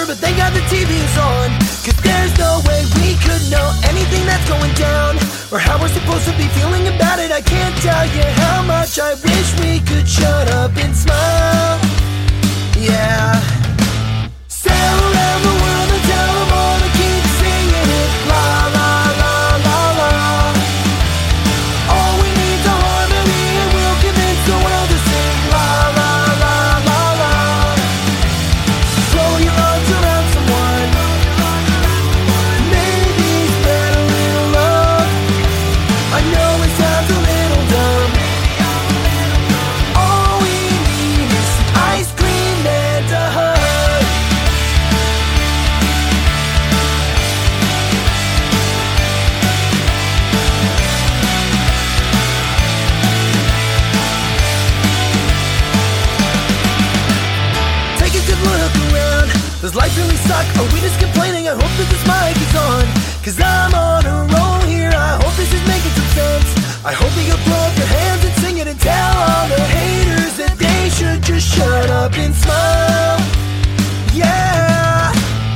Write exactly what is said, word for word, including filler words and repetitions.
but thank God the T V's on. Cause there's no way we could know anything that's going down, or how we're supposed to be feeling about it. I can't tell you how much I wish we could shut up and smile. Yeah. Sail around the world and tell them all to keep singing it. La la la la la. All we need's a harmony and we'll convince the world to sing. La la la la la. Throw your arms around someone. Maybe spread a little love. I know it sounds a little dumb. All we need is some ice cream and a hug. Take a good look around. Does life really suck? Are we just complaining? I hope that this mic is on, cause I'm on a roll here. I hope this is making some sense. I hope that you'll throw up your hands and sing it and tell all the haters that they should just shut up and smile. Yeah.